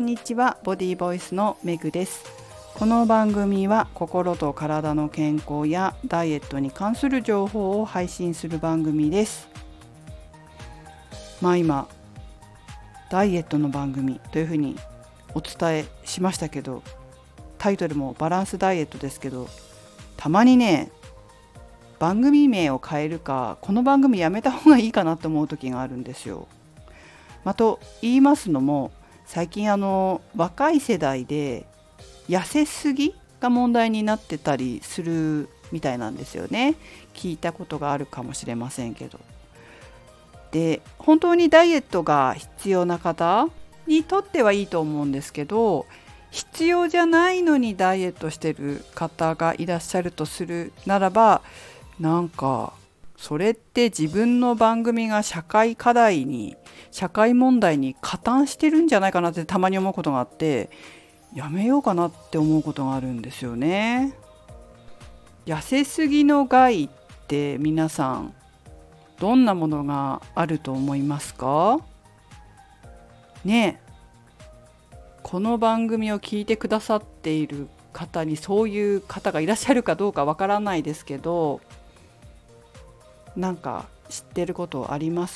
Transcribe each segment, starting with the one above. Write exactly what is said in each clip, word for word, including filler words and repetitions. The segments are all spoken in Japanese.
にちは。ボディボイスのメグです。この番組は心と体の健康やダイエットに関する情報を配信する番組です。まあ今ダイエットの番組というふうにお伝えしましたけど、タイトルもバランスダイエットですけど、たまにね番組名を変えるか、この番組やめた方がいいかなと思う時があるんですよ。まあ、と言いますのも、最近あの若い世代で痩せすぎが問題になってたりするみたいなんですよね。聞いたことがあるかもしれませんけど。で、本当にダイエットが必要な方にとってはいいと思うんですけど、必要じゃないのにダイエットしてる方がいらっしゃるとするならば、なんかそれって自分の番組が社会課題に社会問題に加担してるんじゃないかなってたまに思うことがあって、やめようかなって思うことがあるんですよね。痩せすぎの害って皆さんどんなものがあると思いますかね。この番組を聞いてくださっている方にそういう方がいらっしゃるかどうかわからないですけど、なんか知ってることあります？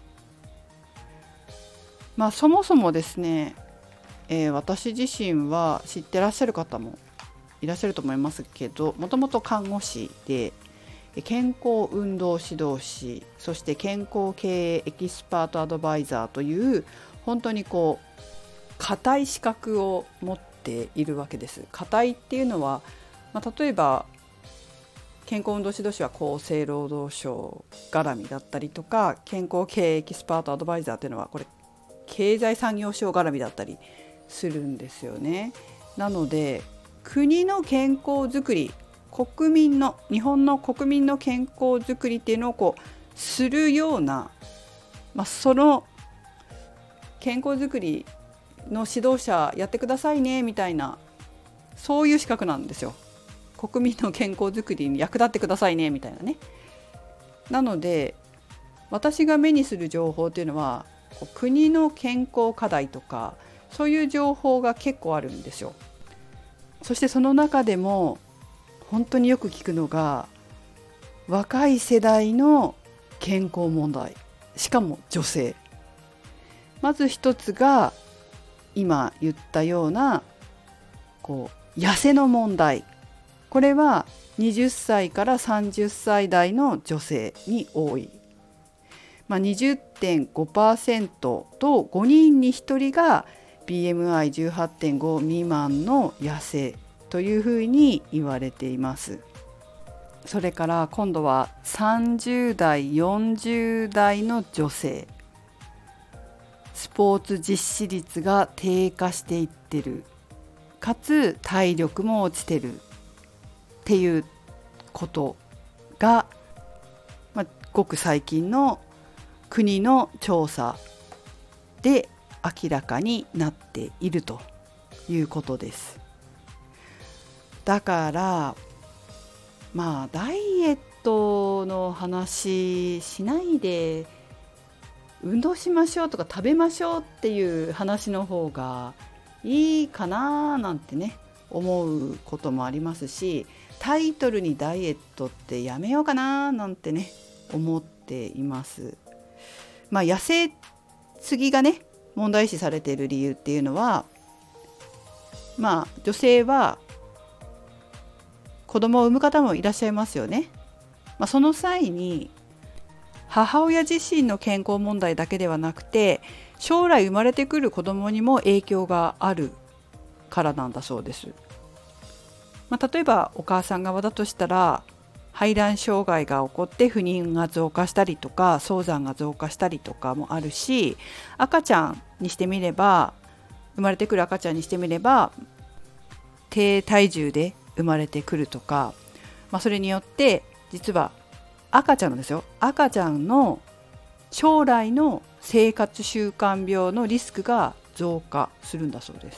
まあそもそもですね、えー、私自身は知ってらっしゃる方もいらっしゃると思いますけど、もともと看護師で健康運動指導士、そして健康経営エキスパートアドバイザーという本当にこう固い資格を持っているわけです。固いっていうのは、まあ、例えば健康運動指導士は厚生労働省絡みだったりとか、健康経営エキスパートアドバイザーというのはこれ経済産業省絡みだったりするんですよね。なので国の健康づくり、国民の日本の国民の健康づくりっていうのをこうするような、まあ、その健康づくりの指導者やってくださいねみたいな、そういう資格なんですよ。国民の健康づくりに役立ってくださいねみたいなね。なので私が目にする情報っていうのは国の健康課題とかそういう情報が結構あるんですよ。そしてその中でも本当によく聞くのが若い世代の健康問題、しかも女性。まず一つが今言ったようなこう痩せの問題。これははたちからさんじゅっさい代の女性に多い。まあ、にじゅってんごパーセント とごにんにひとりが ビーエムアイじゅうはちてんご 未満の痩せというふうに言われています。それから今度はさんじゅう代よんじゅう代の女性、スポーツ実施率が低下していってる、かつ体力も落ちてるっていうことが、まあ、ごく最近の国の調査で明らかになっているということです。だからまあダイエットの話しないで運動しましょうとか食べましょうっていう話の方がいいかななんてね思うこともありますし、タイトルにダイエットってやめようかななんてね思っています。まあ痩せすぎがね問題視されている理由っていうのは、まあ女性は子供を産む方もいらっしゃいますよね。まあ、その際に母親自身の健康問題だけではなくて、将来生まれてくる子供にも影響があるからなんだそうです。まあ、例えばお母さん側だとしたら排卵障害が起こって不妊が増加したりとか早産が増加したりとかもあるし、赤ちゃんにしてみれば生まれてくる赤ちゃんにしてみれば低体重で生まれてくるとか、まあ、それによって実は赤ちゃんのですよ赤ちゃんの将来の生活習慣病のリスクが増加するんだそうです。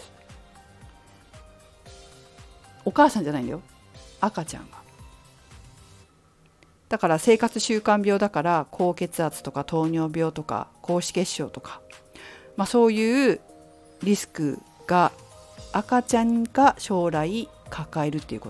お母さんじゃないんだよ、赤ちゃんが。だから生活習慣病だから高血圧とか糖尿病とか高脂血症とか、まあ、そういうリスクが赤ちゃんが将来抱えるっていうこと。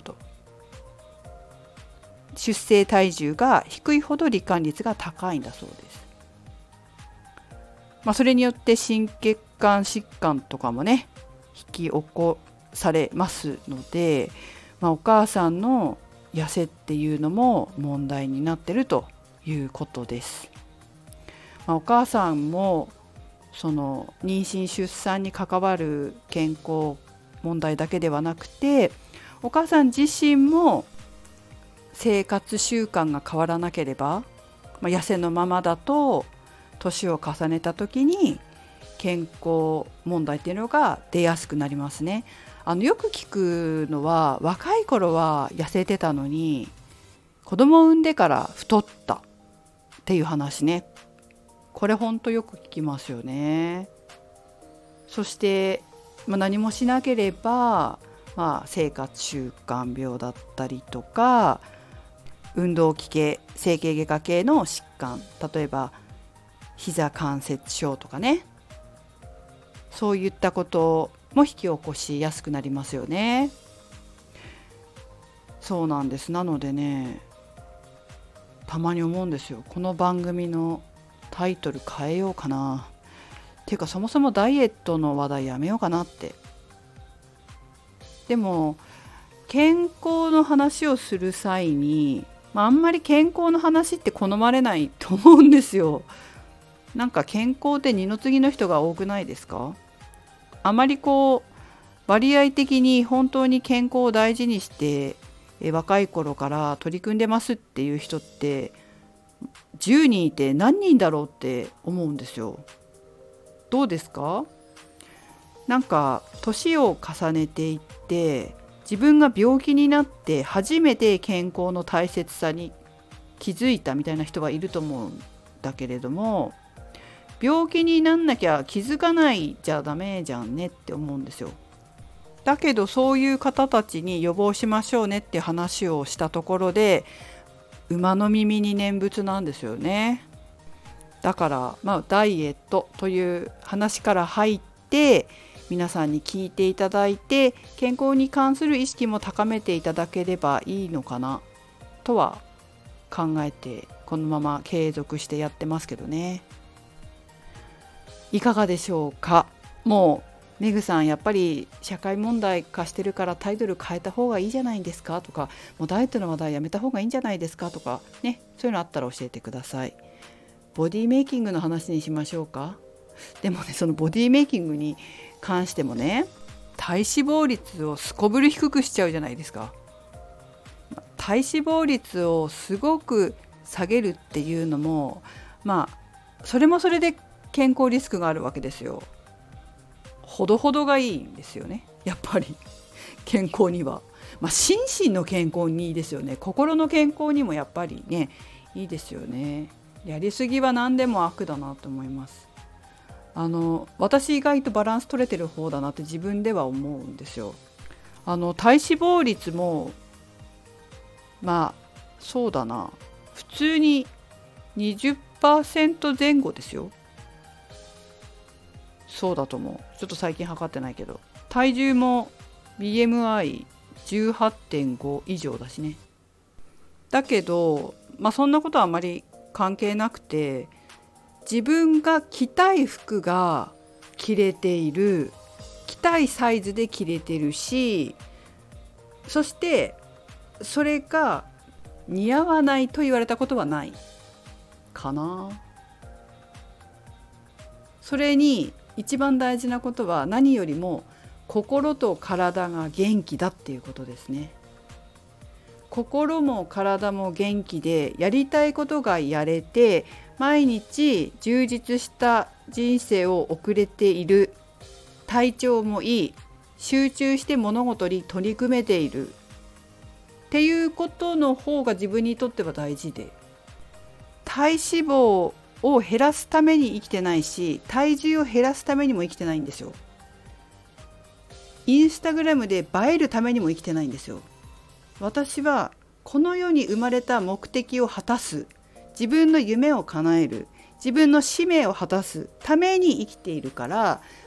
出生体重が低いほど罹患率が高いんだそうです。まあ、それによって心血管疾患とかもね引き起こされますので、まあ、お母さんの痩せっていうのも問題になっているということです。まあ、お母さんもその妊娠出産に関わる健康問題だけではなくて、お母さん自身も生活習慣が変わらなければ、まあ、痩せのままだと年を重ねた時に健康問題っていうのが出やすくなりますね。あのよく聞くのは、若い頃は痩せてたのに子供を産んでから太ったっていう話ね。これほんとよく聞きますよね。そして、まあ、何もしなければ、まあ、生活習慣病だったりとか運動器系整形外科系の疾患、例えば膝関節症とかね、そういったことも引き起こしやすくなりますよね。そうなんです。なのでね、たまに思うんですよ。この番組のタイトル変えようかなっていうか、そもそもダイエットの話題やめようかなって。でも健康の話をする際に、まあ、あんまり健康の話って好まれないと思うんですよ。なんか健康って二の次の人が多くないですか？あまりこう割合的に本当に健康を大事にしてえ若い頃から取り組んでますっていう人ってじゅうにんいて何人だろうって思うんですよ。どうですか？なんか年を重ねていって自分が病気になって初めて健康の大切さに気づいたみたいな人がいると思うんだけれども、病気になんなきゃ気づかないじゃダメじゃんねって思うんですよ。だけどそういう方たちに予防しましょうねって話をしたところで馬の耳に念仏なんですよね。だから、まあ、ダイエットという話から入って皆さんに聞いていただいて健康に関する意識も高めていただければいいのかなとは考えてこのまま継続してやってますけどね。いかがでしょうか？もうメグさんやっぱり社会問題化してるからタイトル変えた方がいいじゃないですかとか、もうダイエットの話題やめた方がいいんじゃないですかとかね、そういうのあったら教えてください。ボディメイキングの話にしましょうか。でもね、そのボディメイキングに関してもね、体脂肪率をすこぶる低くしちゃうじゃないですか。体脂肪率をすごく下げるっていうのも、まあそれもそれで健康リスクがあるわけですよ。ほどほどがいいんですよね、やっぱり健康には。まあ、心身の健康にいいですよね。心の健康にもやっぱりねいいですよね。やりすぎは何でも悪だなと思います。あの私意外とバランス取れてる方だなって自分では思うんですよ。あの体脂肪率もまあそうだな、普通に にじゅっパーセント 前後ですよ。そうだと思う。ちょっと最近測ってないけど、体重も ビーエムアイじゅうはちてんご 以上だしね。だけど、まあ、そんなことはあまり関係なくて、自分が着たい服が着れている、着たいサイズで着れてるし、そしてそれが似合わないと言われたことはないかな。それに一番大事なことは何よりも心と体が元気だっていうことですね。心も体も元気でやりたいことがやれて毎日充実した人生を送れている、体調もいい、集中して物事に取り組めているっていうことの方が自分にとっては大事で、体脂肪を減らすために生きてないし、体重を減らすためにも生きてないんですよ。インスタグラムで映えるためにも生きてないんですよ。私はこの世に生まれた目的を果たす、自分の夢を叶える、自分の使命を果たすために生きているから、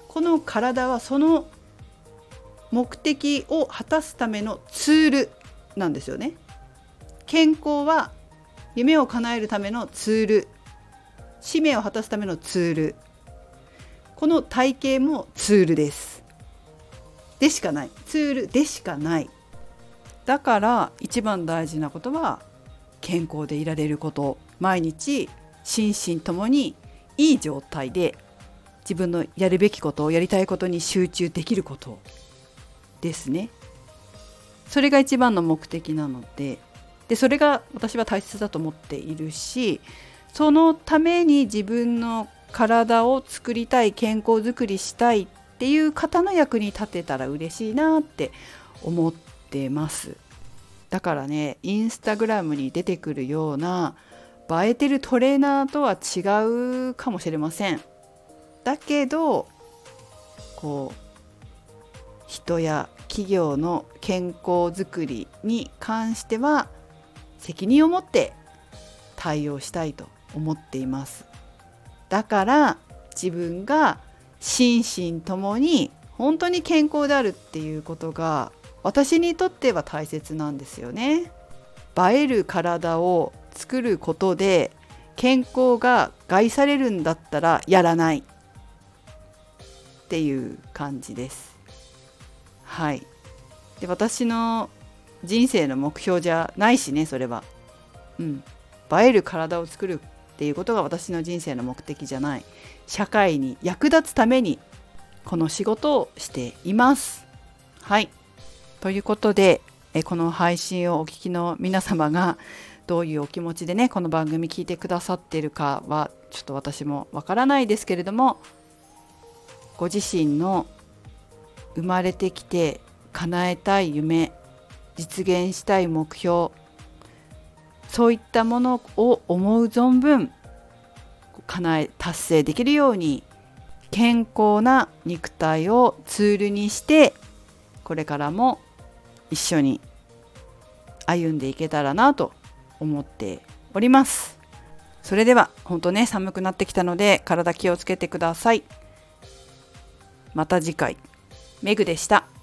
この体はその目的を果たすためのツールなんですよね。健康は夢を叶えるためのツール、使命を果たすためのツール、この体型もツールですでしかない、ツールでしかない。だから一番大事なことは健康でいられること、毎日心身ともにいい状態で自分のやるべきこと、やりたいことに集中できることですね。それが一番の目的なので、でそれが私は大切だと思っているし、そのために自分の体を作りたい、健康づくりしたいっていう方の役に立てたら嬉しいなって思ってます。だからね、インスタグラムに出てくるような映えてるトレーナーとは違うかもしれません。だけどこう人や企業の健康づくりに関しては責任を持って対応したいと思っています。だから自分が心身ともに本当に健康であるっていうことが私にとっては大切なんですよね。映える体を作ることで健康が害されるんだったらやらないっていう感じです。はい。で、私の人生の目標じゃないしね、それは。うん。映える体を作るっていうことが私の人生の目的じゃない。社会に役立つためにこの仕事をしています。はい。ということで、えこの配信をお聞きの皆様がどういうお気持ちでね、この番組聞いてくださっているかはちょっと私もわからないですけれども、ご自身の生まれてきて叶えたい夢、実現したい目標、そういったものを思う存分叶え達成できるように健康な肉体をツールにしてこれからも一緒に歩んでいけたらなと思っております。それでは本当ね、寒くなってきたので体気をつけてください。また次回。メグでした。